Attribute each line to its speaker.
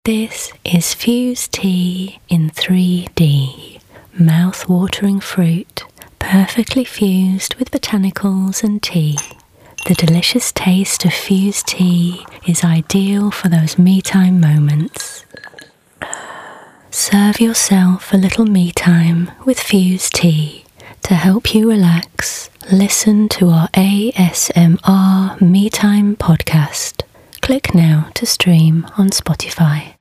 Speaker 1: This is Fuse Tea in 3D, mouth-watering fruit, perfectly fused with botanicals and tea. The delicious taste of Fuse Tea is ideal for those me-time moments. Serve yourself a little me-time with Fuse Tea to help you relax. Listen to our ASMR Me Time podcast. Click now to stream on Spotify.